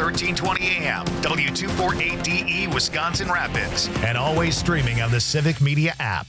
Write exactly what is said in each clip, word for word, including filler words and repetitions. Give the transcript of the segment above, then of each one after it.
thirteen twenty A M, W two forty-eight D E, Wisconsin Rapids, and always streaming on the Civic Media app.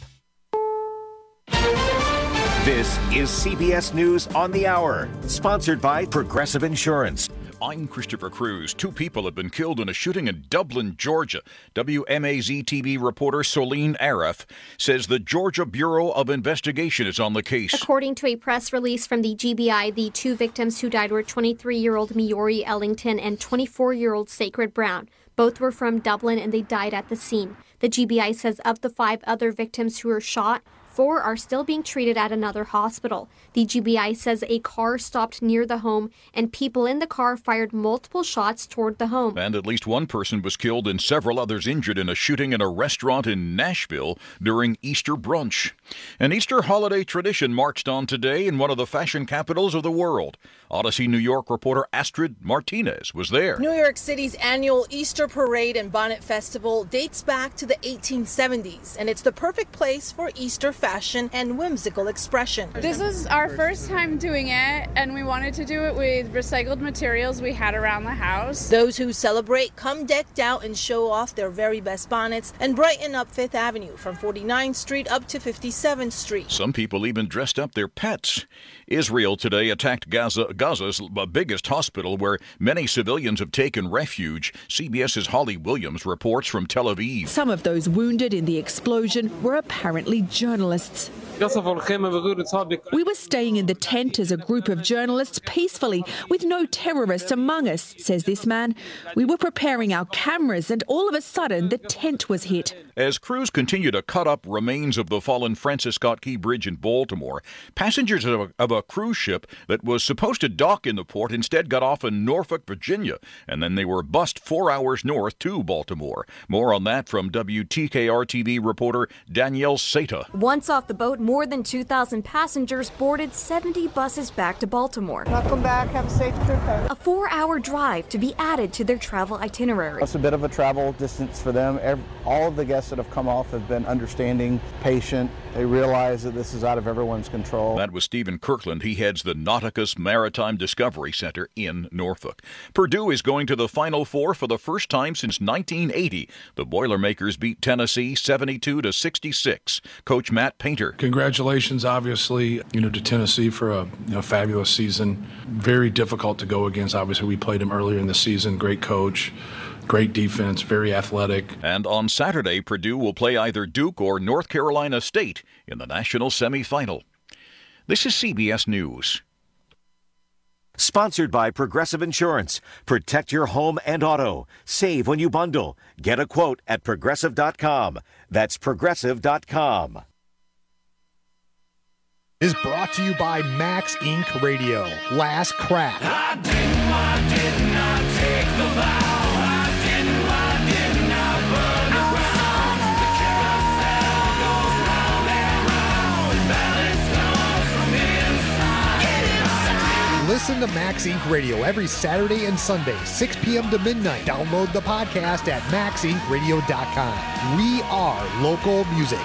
This is C B S News on the Hour, sponsored by Progressive Insurance. I'm Christopher Cruz. Two people have been killed in a shooting in Dublin, Georgia. W M A Z T V reporter Soline Aref says the Georgia Bureau of Investigation is on the case. According to a press release from the G B I, the two victims who died were twenty-three-year-old Miori Ellington and twenty-four-year-old Sacred Brown. Both were from Dublin and they died at the scene. The G B I says of the five other victims who were shot, four are still being treated at another hospital. The G B I says a car stopped near the home and people in the car fired multiple shots toward the home. And at least one person was killed and several others injured in a shooting in a restaurant in Nashville during Easter brunch. An Easter holiday tradition marched on today in one of the fashion capitals of the world. Odyssey New York reporter Astrid Martinez was there. New York City's annual Easter Parade and Bonnet Festival dates back to the eighteen seventies, and it's the perfect place for Easter fashion and whimsical expression. This is our first time doing it, and we wanted to do it with recycled materials we had around the house. Those who celebrate come decked out and show off their very best bonnets and brighten up Fifth Avenue from forty-ninth Street up to fifty-seventh Street. Some people even dressed up their pets. Israel today attacked Gaza, Gaza's biggest hospital, where many civilians have taken refuge. CBS's Holly Williams reports from Tel Aviv. Some of those wounded in the explosion were apparently journalists. We were staying in the tent as a group of journalists peacefully, with no terrorists among us, says this man. We were preparing our cameras and all of a sudden the tent was hit. As crews continue to cut up remains of the fallen Francis Scott Key Bridge in Baltimore, passengers of a, of a cruise ship that was supposed to dock in the port instead got off in Norfolk, Virginia, and then they were bussed four hours north to Baltimore. More on that from W T K R T V reporter Danielle Seta. Once off the boat, more than two thousand passengers boarded seventy buses back to Baltimore. Welcome back. Have a safe trip. A four-hour drive to be added to their travel itinerary. It's a bit of a travel distance for them. Every, all of the guests that have come off have been understanding, patient. They realize that this is out of everyone's control. That was Stephen Kirkland. He heads the Nauticus Maritime Discovery Center in Norfolk. Purdue is going to the Final Four for the first time since nineteen eighty. The Boilermakers beat Tennessee seventy-two to sixty-six. Coach Matt Painter. Congratulations, obviously, you know, to Tennessee for a you know, fabulous season. Very difficult to go against. Obviously, we played him earlier in the season. Great coach. Great defense, very athletic. And on Saturday, Purdue will play either Duke or North Carolina State in the national semifinal. This is C B S News. Sponsored by Progressive Insurance. Protect your home and auto. Save when you bundle. Get a quote at progressive dot com. That's progressive dot com. Is brought to you by Max Incorporated. Radio. Last Crack. I didn't, I did not take the vow. Listen to Max Incorporated. Radio every Saturday and Sunday, six p.m. to midnight. Download the podcast at max inc radio dot com. We are local music.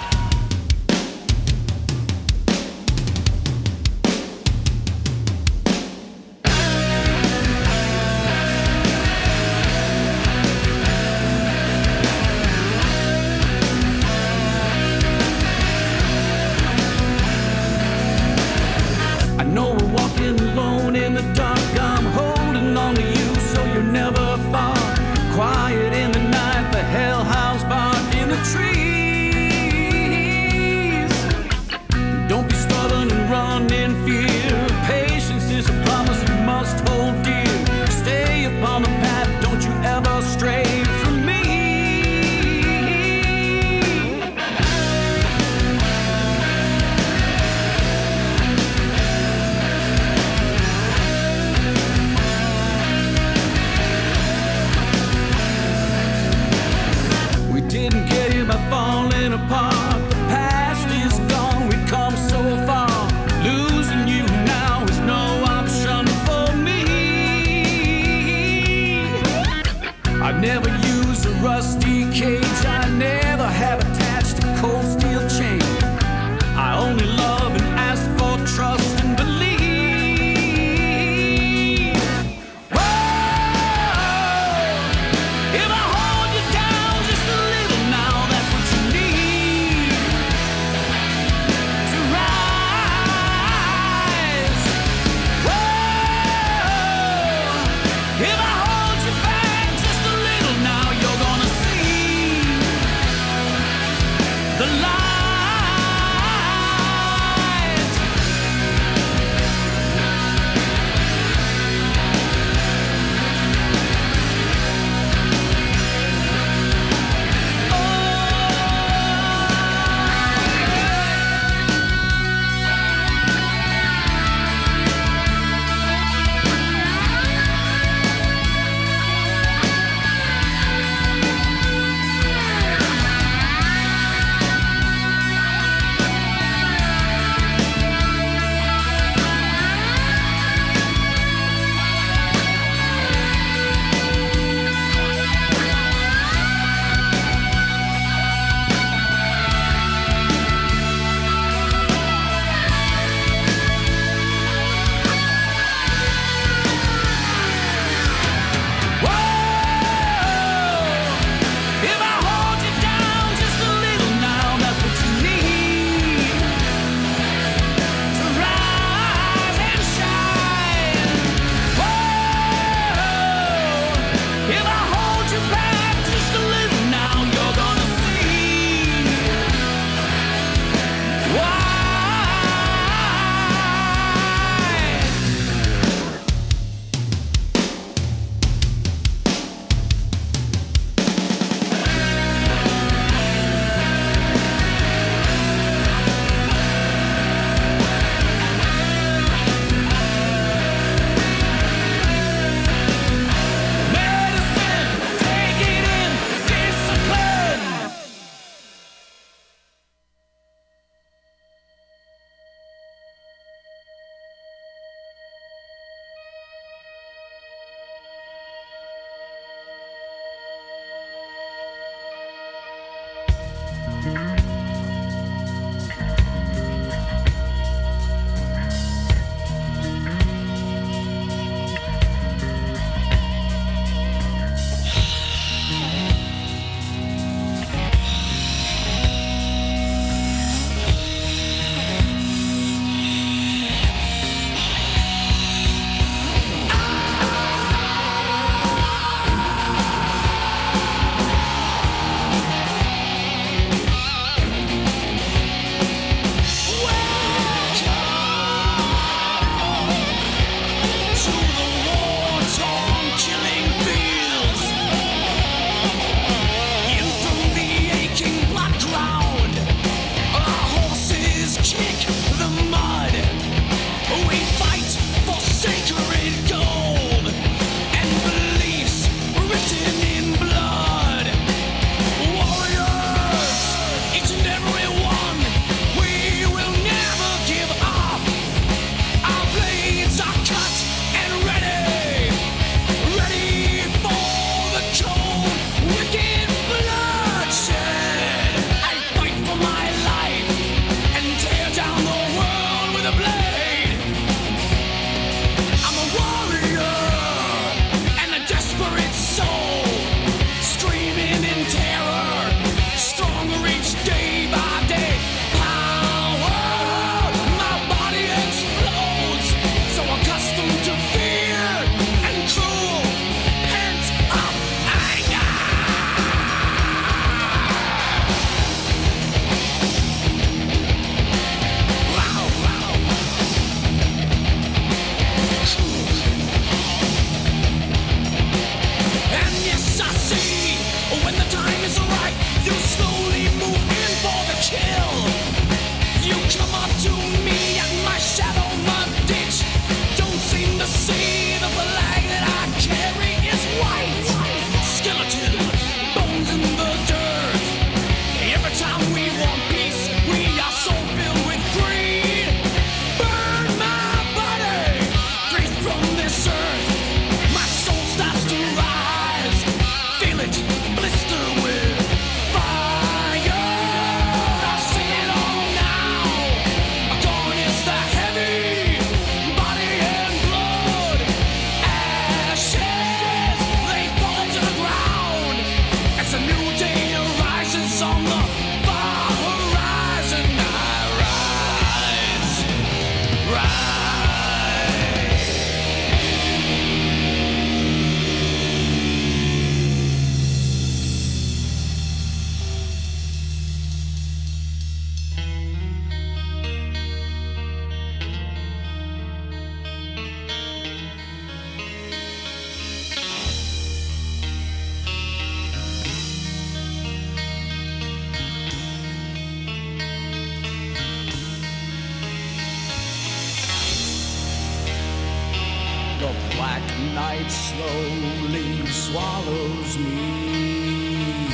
night slowly swallows me.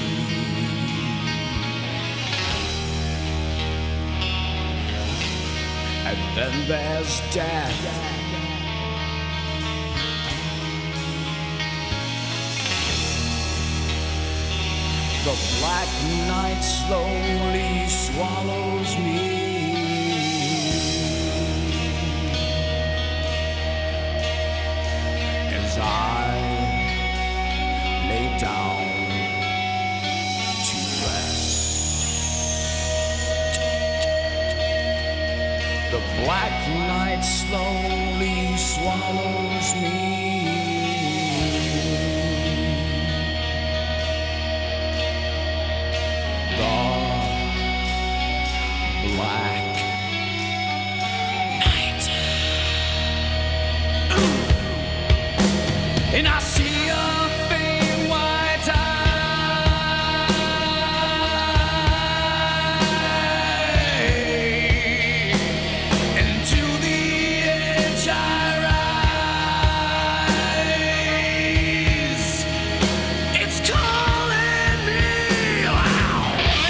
And then there's death. The black night slowly swallows me. As I lay down to rest, the black night slowly swallows me. Black night, and I see a faint white eye, and to the edge I rise. It's calling me. Wow.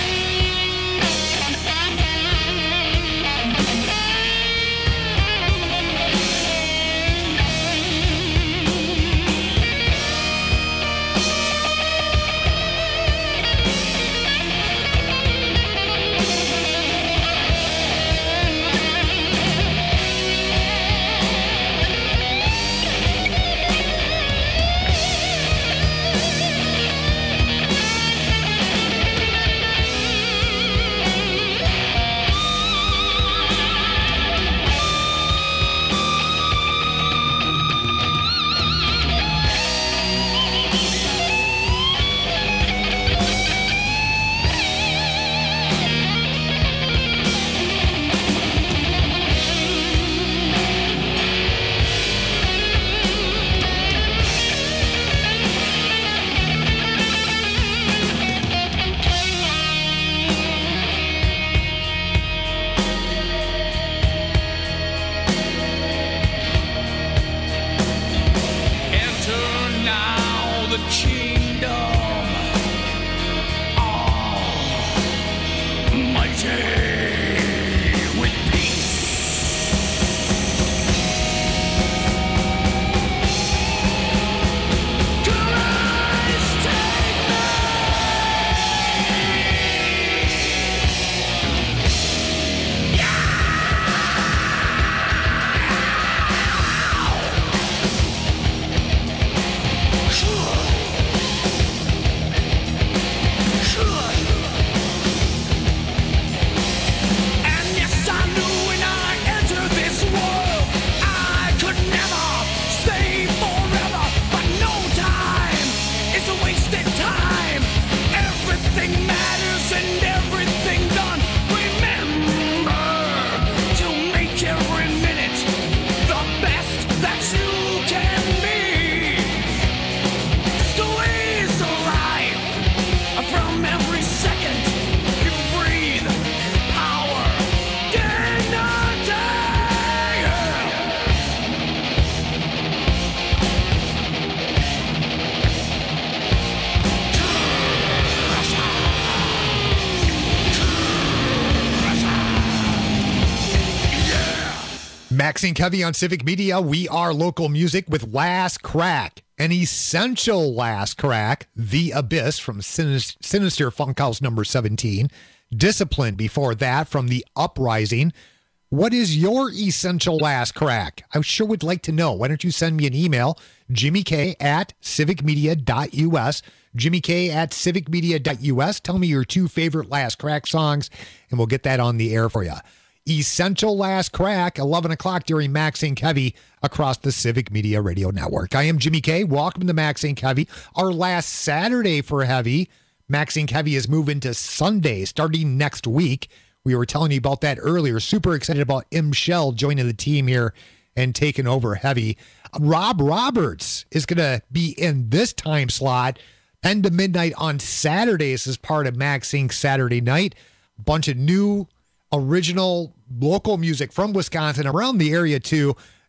Maxine Covey on Civic Media. We are local music with Last Crack, an essential Last Crack, The Abyss from Sinis- Sinister Funkhouse number seventeen. Discipline before that from The Uprising. What is your essential Last Crack? I sure would like to know. Why don't you send me an email, Jimmy K at civic media dot U S, Jimmy K at civic media dot U S. Tell me your two favorite Last Crack songs, and we'll get that on the air for you. Essential Last Crack, eleven o'clock during Maxine Covey across the Civic Media Radio Network. I am Jimmy K. Welcome to Maxine Covey. Our last Saturday for Heavy. Maxine Covey is moving to Sunday starting next week. We were telling you about that earlier. Super excited about M. Shell joining the team here and taking over Heavy. Rob Roberts is going to be in this time slot, ten to midnight on Saturdays as part of Maxine Saturday Night. A bunch of new original local music from Wisconsin, around the area too,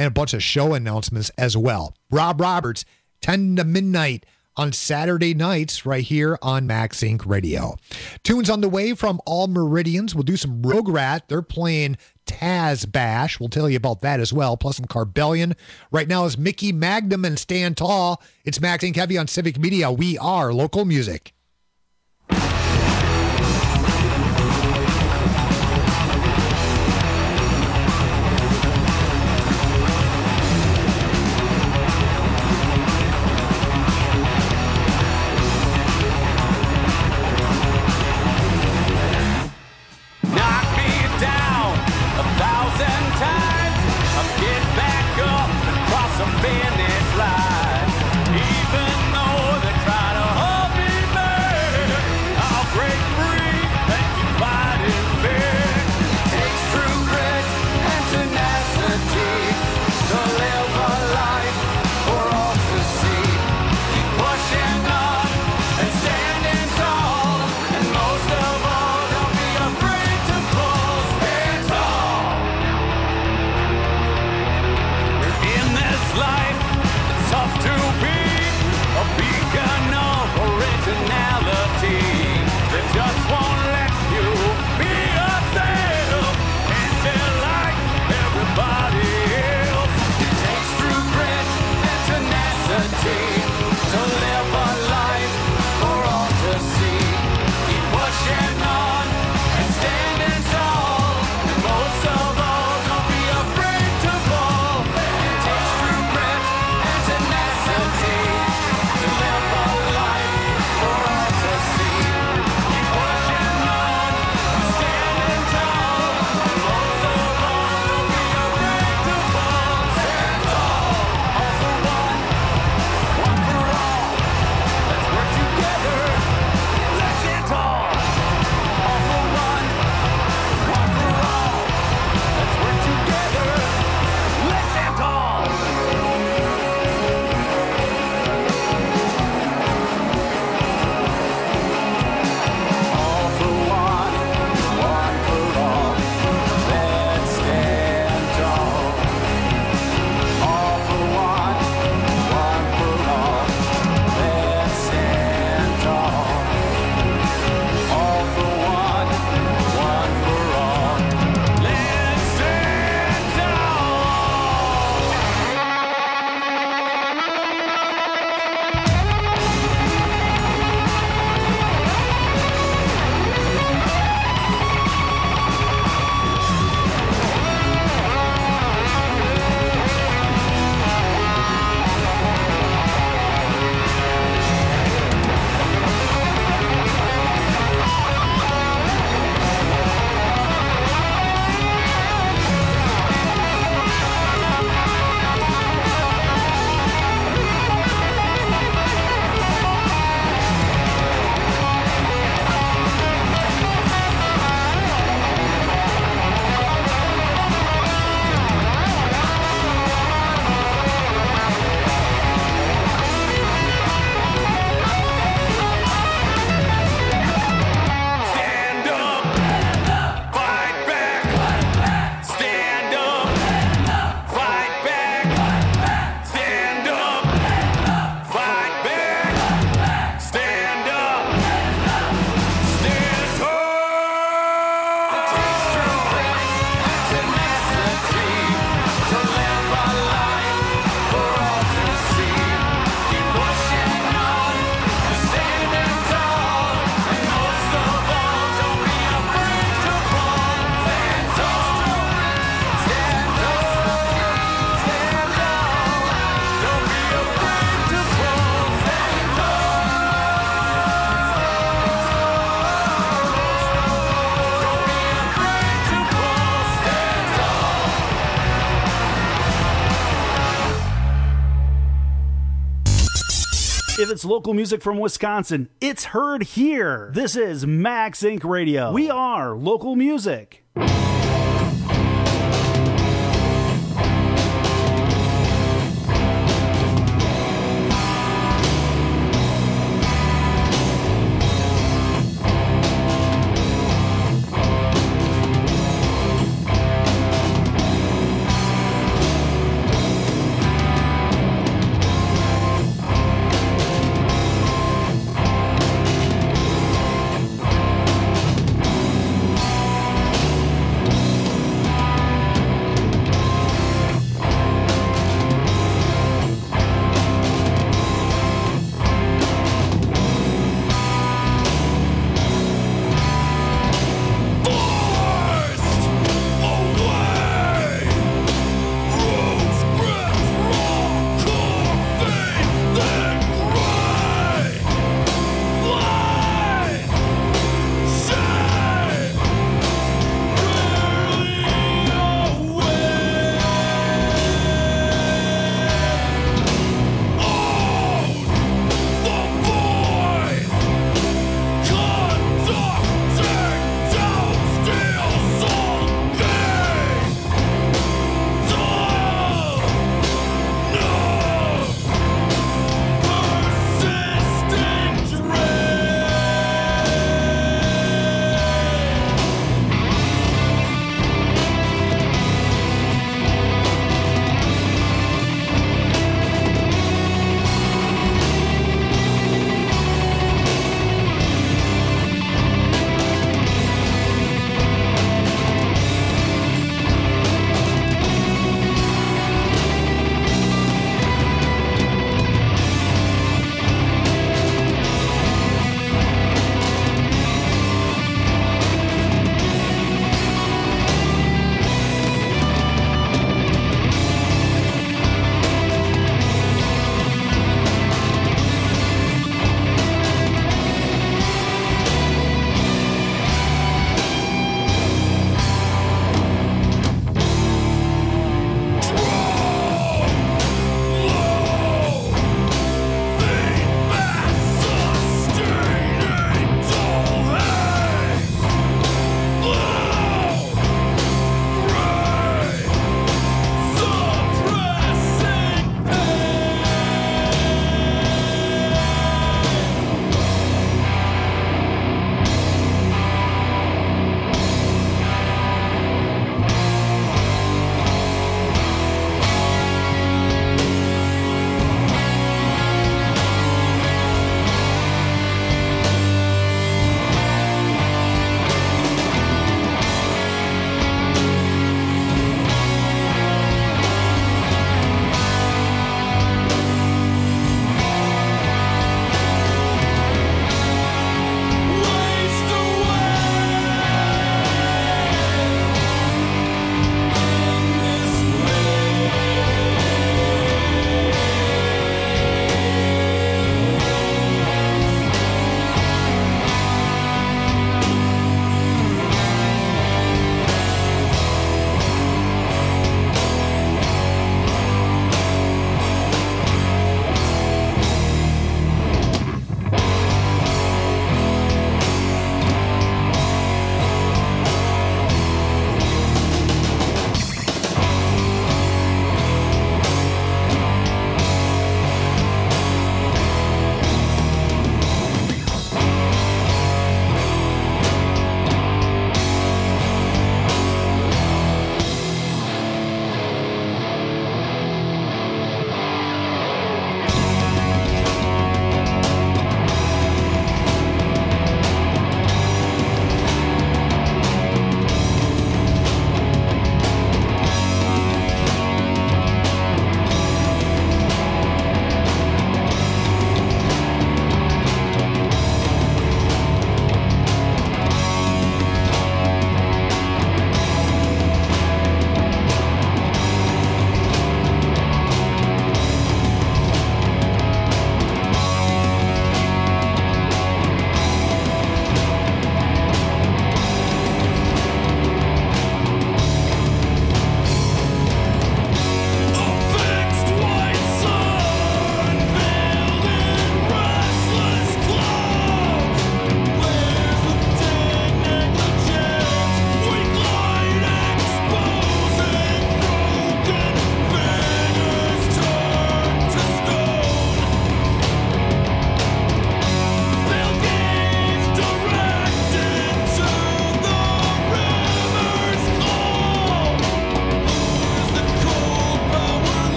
and a bunch of show announcements as well. Rob Roberts, ten to midnight on Saturday nights right here on Max Inc Radio. Tunes on the way from All Meridians. We'll do some Rogue Rat. They're playing Taz Bash. We'll tell you about that as well, plus some Carbellion. Right now is Mickey Magnum and Stand Tall. It's Max Inc Heavy on Civic Media. We are local music. Finish line, even though they try to hold me back, I'll break free and keep fighting back. Takes true grit and tenacity to live a life for all to see. Keep pushing on and standing tall, and most of all, don't be afraid to fall. Stand tall. In this life, it's tough to be a beacon of originality that just won't let you be yourself and feel like everybody else. It takes true grit and tenacity to live a life for all to see. Keep pushing on and standing tall, and most of all, don't be afraid to fall. It takes true grit and tenacity to live a life for all to see. Keep pushing on and standing tall, and most of all, don't be afraid to fall. Stand tall, all for one, one for all. Let's work together. Let's stand tall, all for one, one for all. Let's work together. Let's stand tall. All for one, one for all. Let's stand tall. All for one, one for all. Let's stand tall. All for one, one for all. Let's stand Stand up, fight back. Stand up, fight back. Stand up, fight back. Stand up, stand tall. It takes true grit and tenacity to live a life for all to see. Keep pushing on and standing tall, and most of all, don't be afraid to fall. Stand tall, stand tall, stand tall. Don't be afraid to fall. Stand tall. Don't be afraid to fall. Stand tall. If it's local music from Wisconsin, it's heard here. This is Max Inc Radio. We are local music.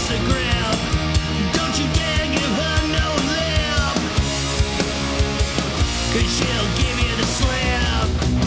twist her grip. Don't you dare give her no lip, 'cause she'll give you the slip.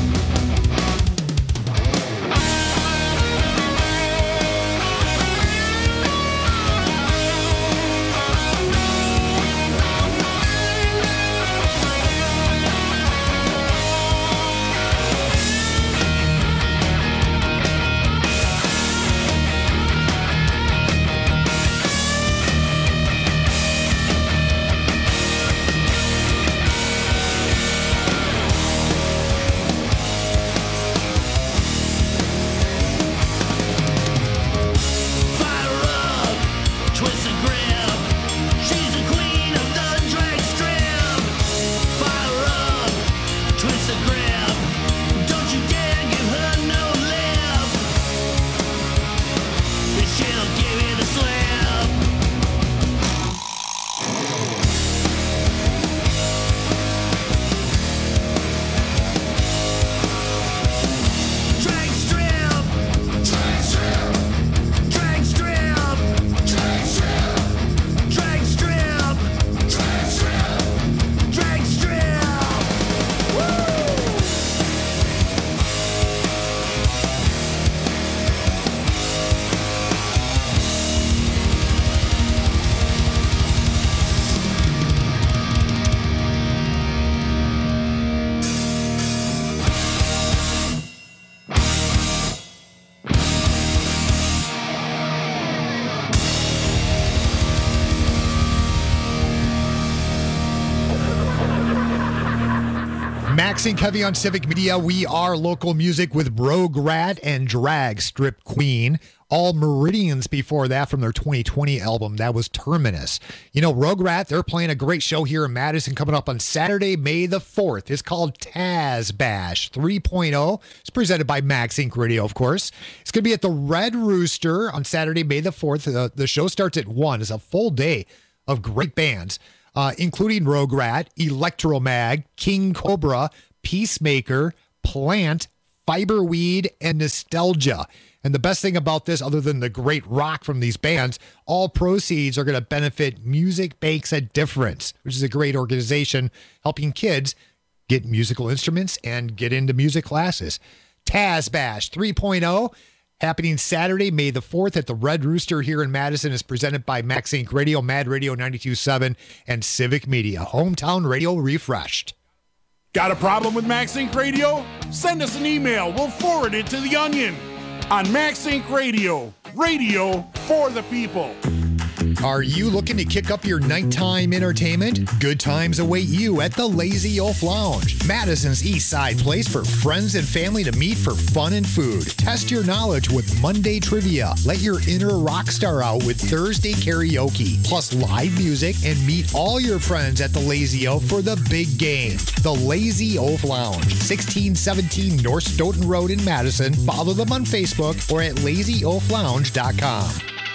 Max and Kevy on Civic Media. We are local music with Rogue Rat and Drag Strip Queen. All Meridians before that from their twenty twenty album. That was Terminus. You know, Rogue Rat, they're playing a great show here in Madison coming up on Saturday, May the fourth. It's called Taz Bash three point oh. It's presented by Max Inc Radio, of course. It's going to be at the Red Rooster on Saturday, May the fourth. The, the show starts at one. It's a full day of great bands, uh, including Rogue Rat, Electromag, King Cobra, Peacemaker, Plant, Fiberweed, and Nostalgia. And the best thing about this, other than the great rock from these bands, all proceeds are going to benefit Music Makes a Difference, which is a great organization helping kids get musical instruments and get into music classes. Taz Bash three point oh, happening Saturday, May the fourth at the Red Rooster here in Madison, is presented by Max Inc Radio, Mad Radio ninety-two point seven, and Civic Media. Hometown radio refreshed. Got a problem with Max Inc Radio? Send us an email. We'll forward it to The Onion. On Max Inc Radio, radio for the people. Are you looking to kick up your nighttime entertainment? Good times await you at the Lazy Oaf Lounge, Madison's East Side place for friends and family to meet for fun and food. Test your knowledge with Monday trivia. Let your inner rock star out with Thursday karaoke, plus live music, and meet all your friends at the Lazy Oaf for the big game. The Lazy Oaf Lounge, sixteen seventeen North Stoughton Road in Madison. Follow them on Facebook or at lazy oaf lounge dot com.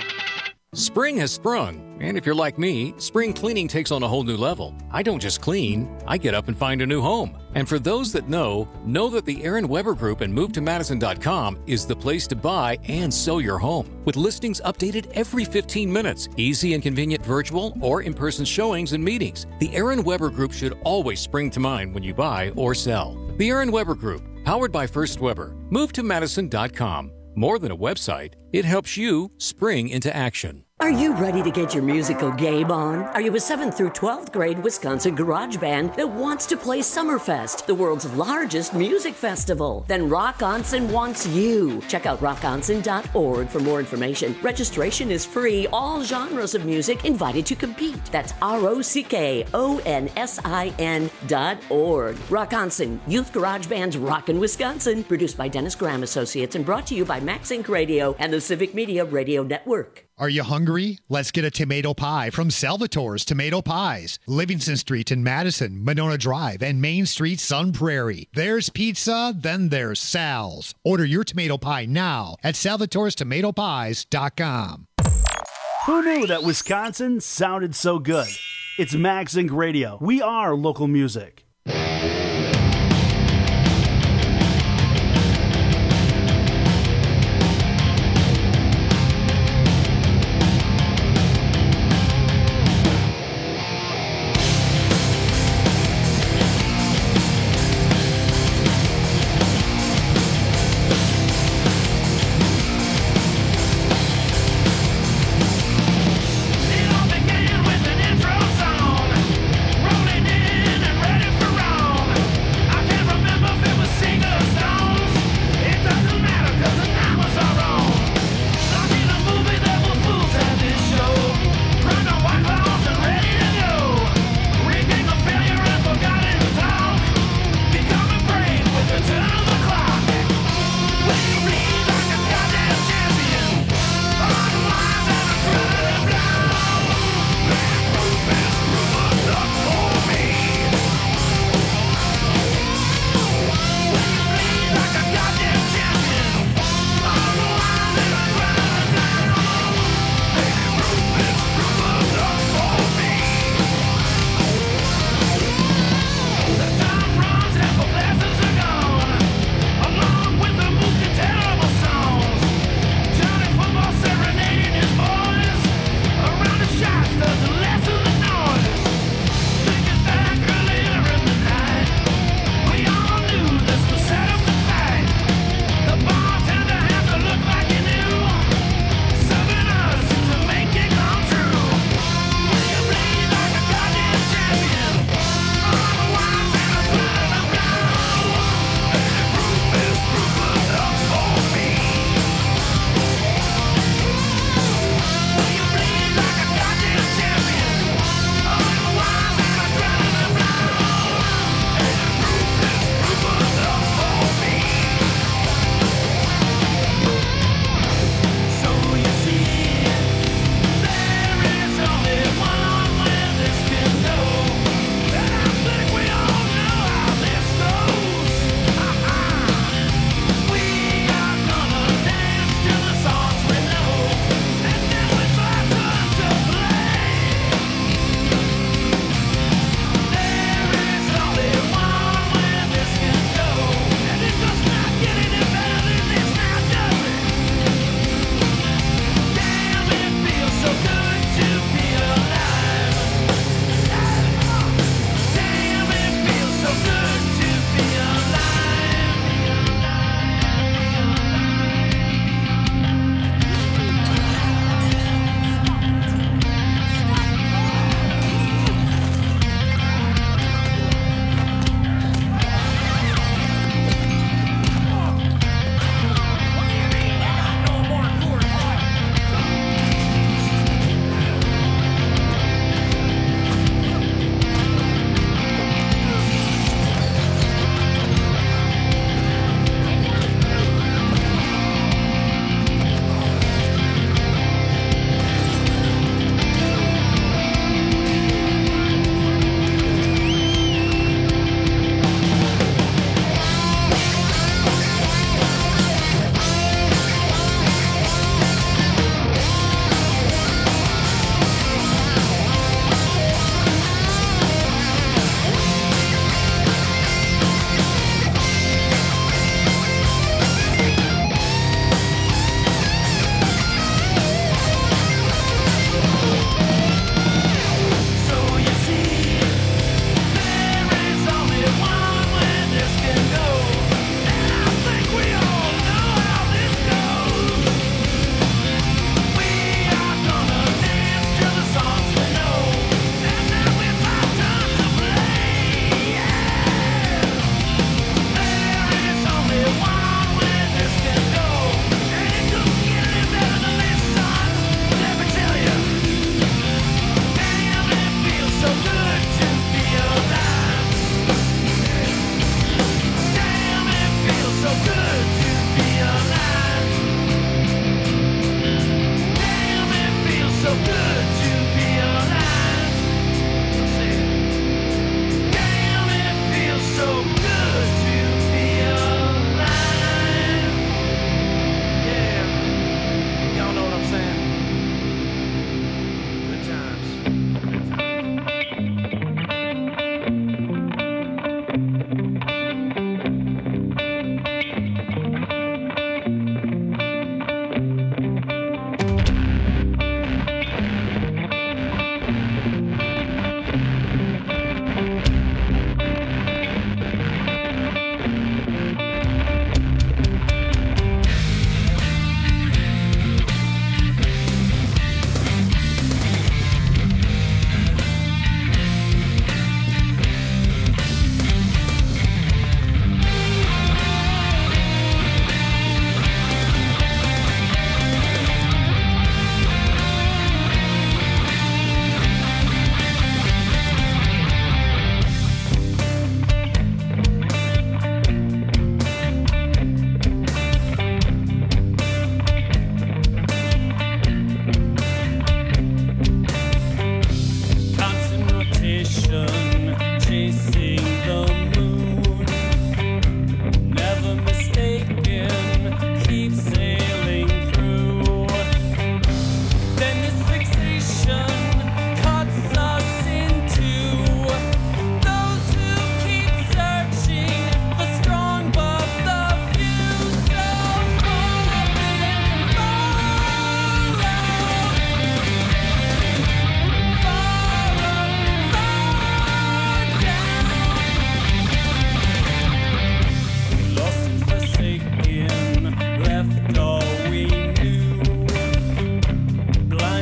Spring has sprung, and if you're like me, spring cleaning takes on a whole new level. I don't just clean, I get up and find a new home. And for those that know, know that the Aaron Weber Group and move to madison dot com is the place to buy and sell your home. With listings updated every fifteen minutes, easy and convenient virtual or in-person showings and meetings, the Aaron Weber Group should always spring to mind when you buy or sell. The Aaron Weber Group, powered by First Weber, move to madison dot com. More than a website, it helps you spring into action. Are you ready to get your musical game on? Are you a seventh through twelfth grade Wisconsin garage band that wants to play Summerfest, the world's largest music festival? Then Rock Onsen wants you. Check out rock onsen dot org for more information. Registration is free. All genres of music invited to compete. That's R O C K O N S I N dot org. Rock Onsen, youth garage bands rockin' Wisconsin. Produced by Dennis Graham Associates and brought to you by Max Inc Radio and the Civic Media Radio Network. Are you hungry? Let's get a tomato pie from Salvatore's Tomato Pies. Livingston Street in Madison, Monona Drive, and Main Street, Sun Prairie. There's pizza, then there's Sal's. Order your tomato pie now at salvatores tomato pies dot com. Who knew that Wisconsin sounded so good? It's Max Inc Radio. We are local music.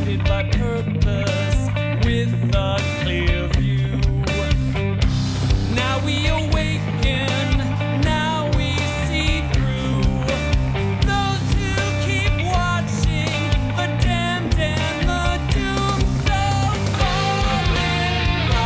guided by purpose with a clear view. Now we awaken, now we see through those who keep watching the damned and the doomed. So falling,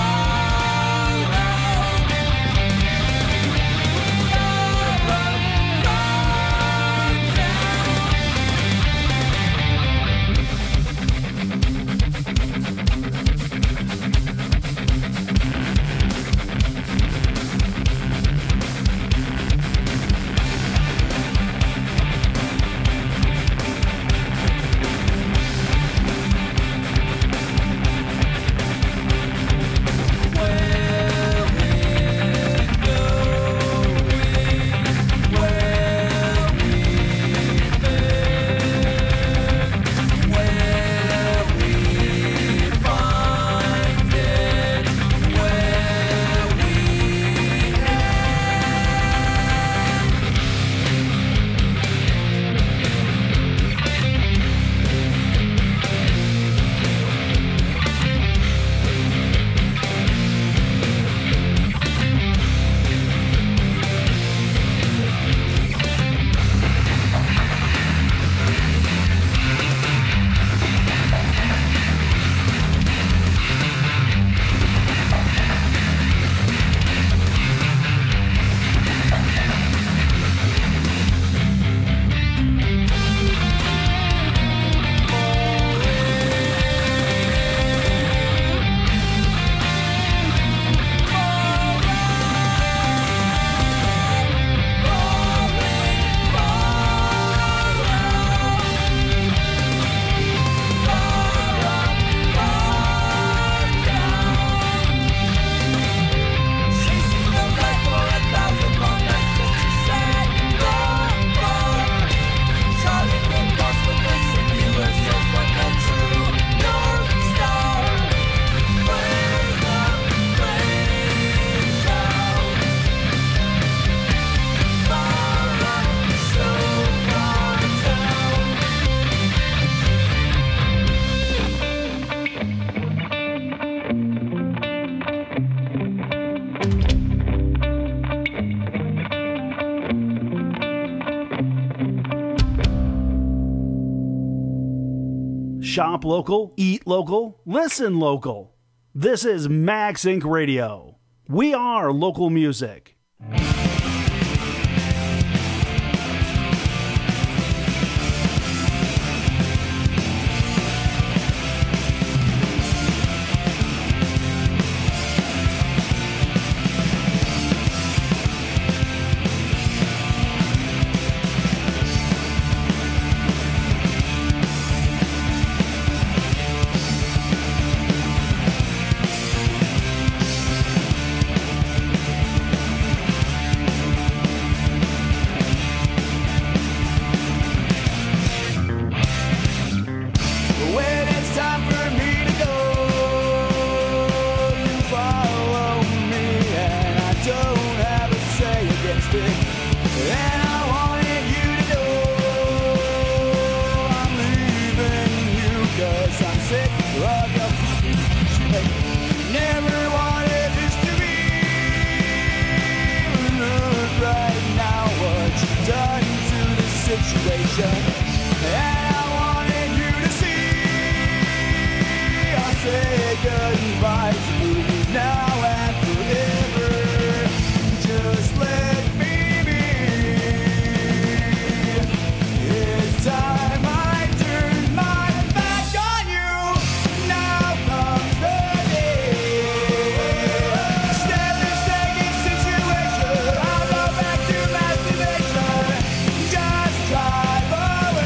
Shop local, eat local, listen local. This is Max Inc Radio. We are local music. drive away.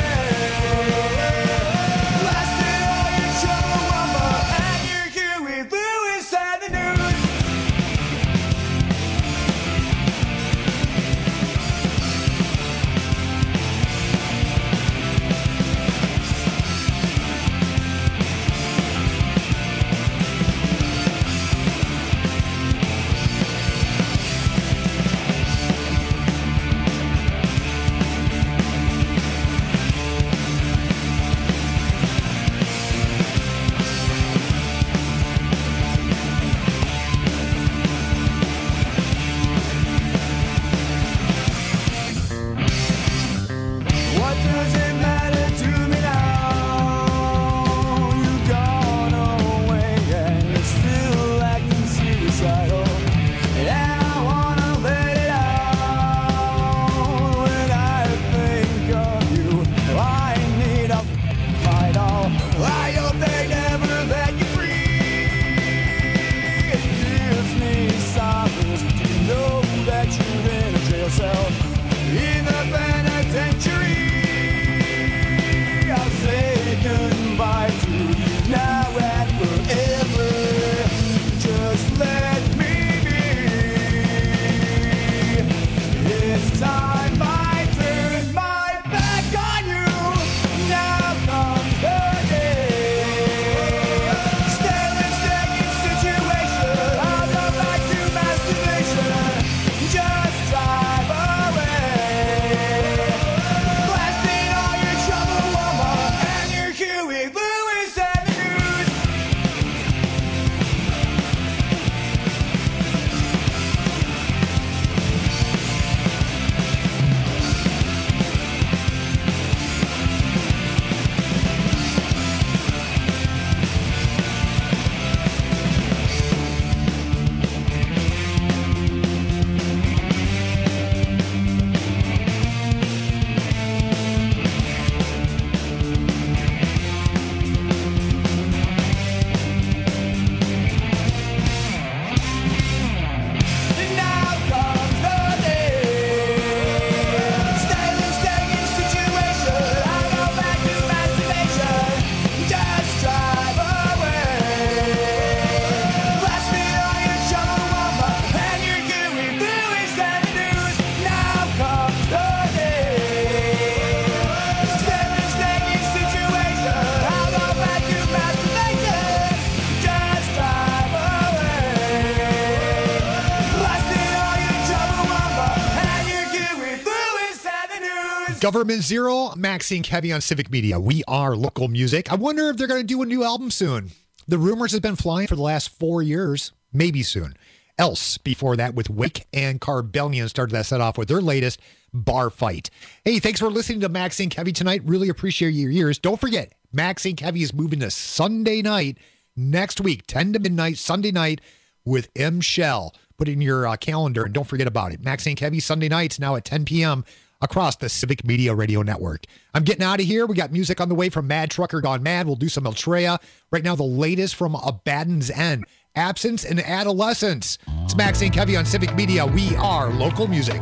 Government Zero, Maxine Heavy on Civic Media. We are local music. I wonder if they're going to do a new album soon. The rumors have been flying for the last four years. Maybe soon. Else, before that, with Wake and Carbellion started that set off with their latest Bar Fight. Hey, thanks for listening to Maxine Heavy tonight. Really appreciate your ears. Don't forget, Maxine Heavy is moving to Sunday night next week, ten to midnight, Sunday night with M. Shell. Put it in your uh, calendar and don't forget about it. Maxine Heavy Sunday nights now at ten p.m. across the Civic Media Radio Network. I'm getting out of here. We got music on the way from Mad Trucker Gone Mad. We'll do some Altrea. Right now, the latest from Abaddon's End. Absence and Adolescence. It's Maxine Heavy on Civic Media. We are local music.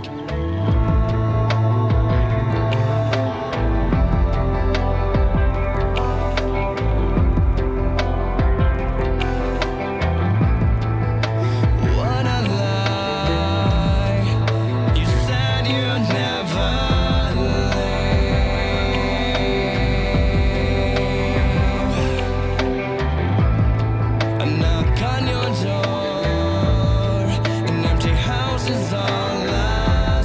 An empty house is all I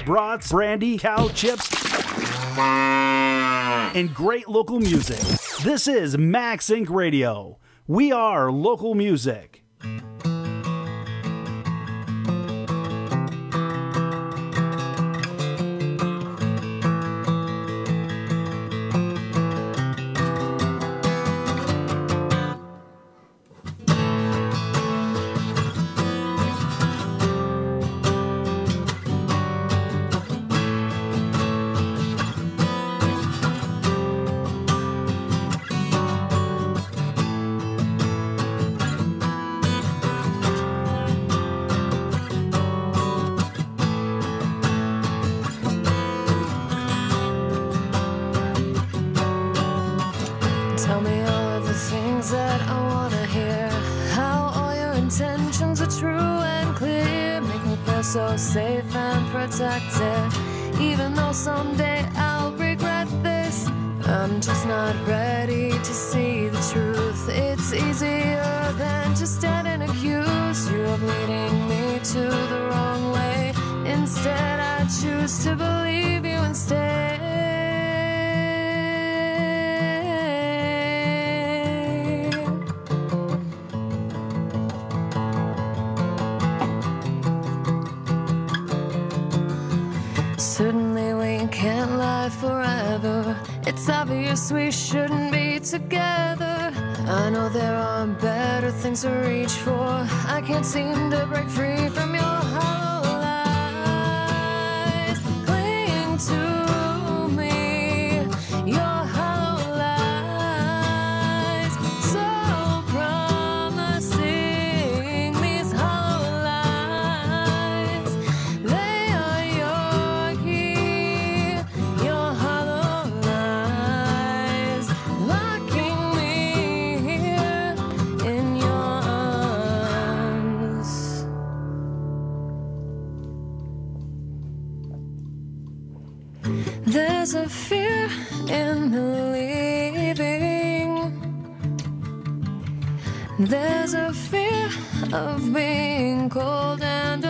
brats, brandy, cow chips, and great local music. This is Max Inc Radio. We are local music. Tell me all of the things that I wanna hear. How all your intentions are true and clear. Make me feel so safe and protected. Even though someday I'll regret this, I'm just not ready to see the truth. It's easier than to stand and accuse you of leading me to the wrong way. Instead, I choose to believe you instead. Certainly we can't lie forever. It's obvious we shouldn't be together. I know there are better things to reach for. I can't seem to break free from your hollow lies. Cling to me, your hollow lies. So promising, these hollow lies. They are your key, your hollow lies. Locking me here in your arms. There's a fear in believing. There's a fear of being cold and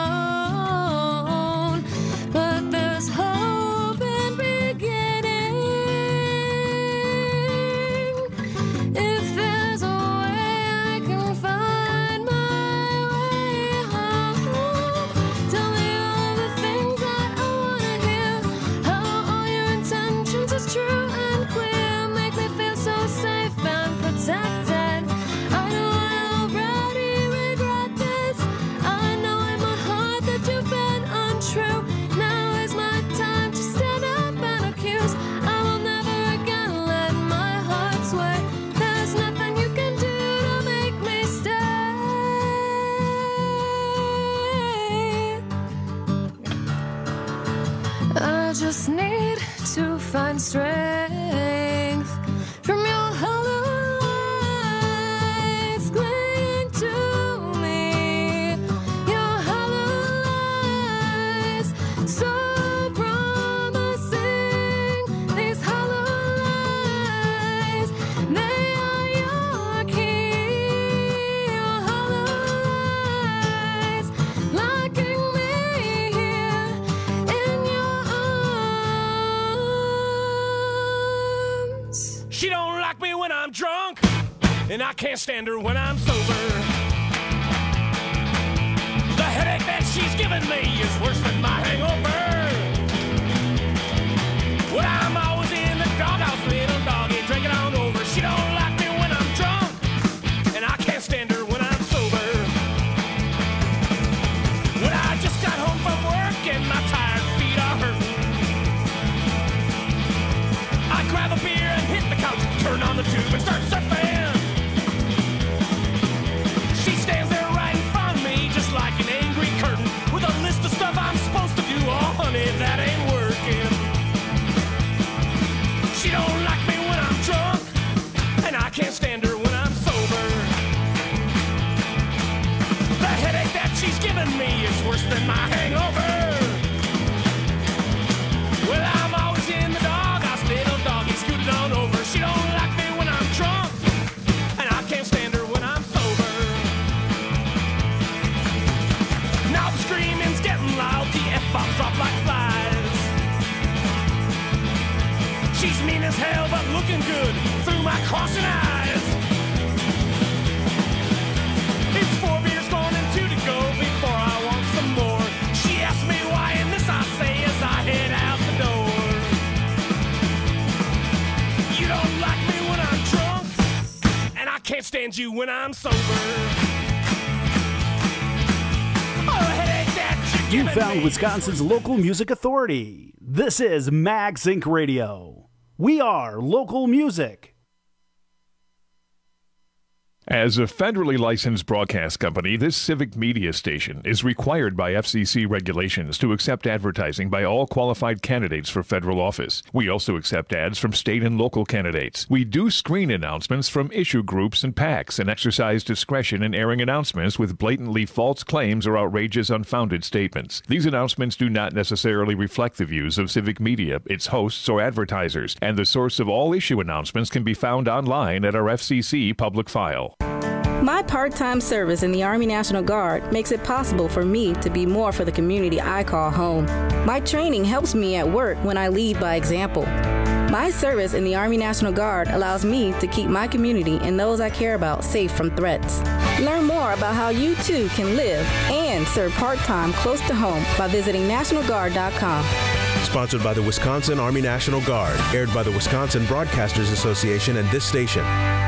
alone. But there's hope in beginning. If there's a way I can find my way home. Tell me all the things that I wanna hear. How all your intentions is true and clear. Make me feel so safe and protected. I know I already regret this. I know in my heart that you've been untrue. Now is my time to stand up and accuse. I will never again let my heart sway. There's nothing you can do to make me stay. I just need to find strength from your hollow lies. Cling to me, your hollow lies. So promising, these hollow lies. They are your key, your hollow lies. Locking me here in your arms. She don't like me when I'm drunk, and I can't stand her when I'm sober. The headache that she's giving me is worse than my hangover. Well, I'm always in the doghouse, little doggy, drinking on over. She don't like me when I'm drunk, and I can't stand her when I'm sober. When I just got home from work and my tired feet are hurting, I grab a beer and hit the couch, turn on the tube and start surfing. She stands there right in front of me, just like an angry curtain, with a list of stuff I'm supposed to do. Oh, honey, that ain't working. She don't like me when I'm drunk, and I can't stand her when I'm sober. The headache that she's giving me is worse than my hangover. Well, I'm always in the doghouse, little doggy, scooted on over. She don't like me when I'm drunk, and I can't stand her when I'm sober. Now the screaming's getting loud, the F-bombs drop like mean as hell, but looking good through my crossing eyes. It's four beers gone and two to go before I want some more. She asked me why, and this I say as I head out the door. You don't like me when I'm drunk, and I can't stand you when I'm sober. You found Wisconsin's local music authority. This is MagSync Radio. We are local music. As a federally licensed broadcast company, this civic media station is required by F C C regulations to accept advertising by all qualified candidates for federal office. We also accept ads from state and local candidates. We do screen announcements from issue groups and PACs and exercise discretion in airing announcements with blatantly false claims or outrageous unfounded statements. These announcements do not necessarily reflect the views of civic media, its hosts, or advertisers, and the source of all issue announcements can be found online at our F C C public file. My part-time service in the Army National Guard makes it possible for me to be more for the community I call home. My training helps me at work when I lead by example. My service in the Army National Guard allows me to keep my community and those I care about safe from threats. Learn more about how you too can live and serve part-time close to home by visiting national guard dot com. Sponsored by the Wisconsin Army National Guard, aired by the Wisconsin Broadcasters Association and this station.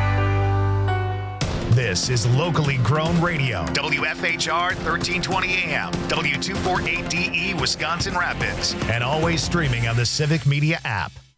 This is locally grown radio. W F H R thirteen twenty A M, W two forty-eight D E Wisconsin Rapids, and always streaming on the Civic Media app.